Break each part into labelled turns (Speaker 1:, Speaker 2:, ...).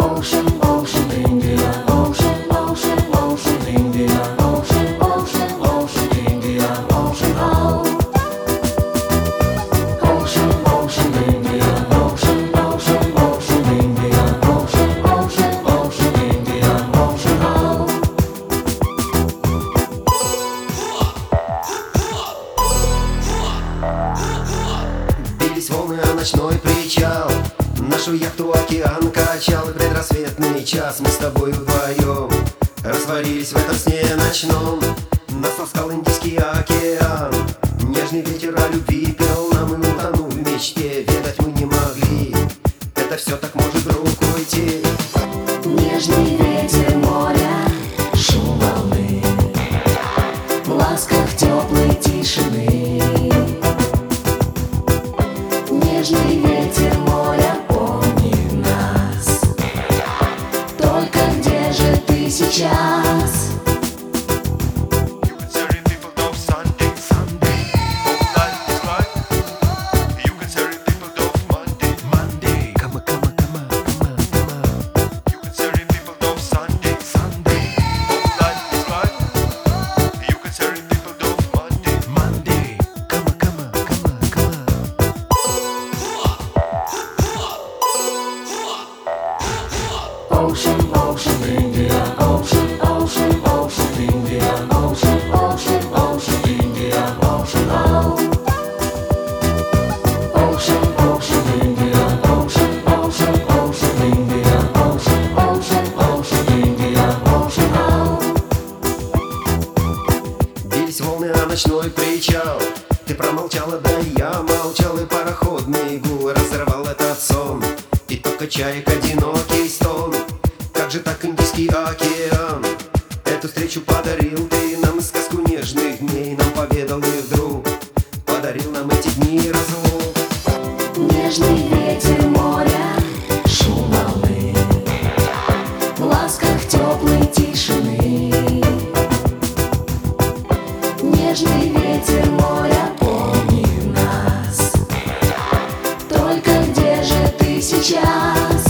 Speaker 1: Ocean, ocean, Indian Ocean, ocean, ocean, Indian Ocean, ocean, ocean, Indian Ocean, oh. Ocean, ocean, Indian Ocean, ocean, ocean, Indian Ocean, ocean, ocean, Indian Ocean, oh.
Speaker 2: Бились волны о ночной причал, нашу яхту океан качал. И в предрассветный час мы с тобой вдвоем растворились в этом сне ночном. Нас ласкал Индийский океан, нежный ветер о любви пел нам, и утонув в мечте, ведать мы не могли, это все так может вдруг уйти.
Speaker 1: Нежный ветер моря, шум волны, в ласках теплой тишины. Нежный ветер моря, помни нас. Только где же ты сейчас? Ocean, ocean, Indian Ocean, ocean, ocean, Indian Ocean, ocean, ocean, Indian Ocean, oh. Ocean, ocean, Indian Ocean, ocean, ocean, Indian Ocean, ocean, ocean, Indian Ocean, oh.
Speaker 2: Бились волны о ночной причал, ты промолчала, да и я молчал, и пароходный гул разорвал этот сон, и только чаек одинокий стон. Как же так Индийский океан? Эту встречу подарил ты нам, сказку нежных дней нам поведал, и вдруг подарил нам эти дни разлук.
Speaker 1: Нежный ветер моря, шум волны, в ласках теплой тишины. Нежный ветер моря, помни нас. Только где же ты сейчас?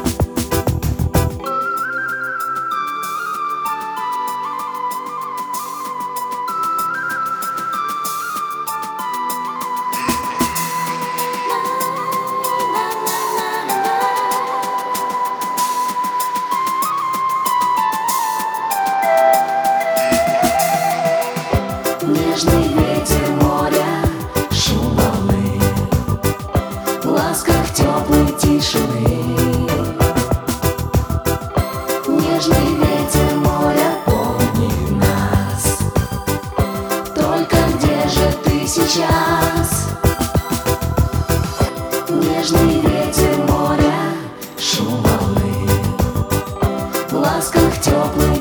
Speaker 1: Нежный ветер моря, шум волны, в ласках теплой тишины. Нежный ветер моря, помни нас. Только где же ты сейчас? Нежный ветер моря, шум волны, в ласках теплой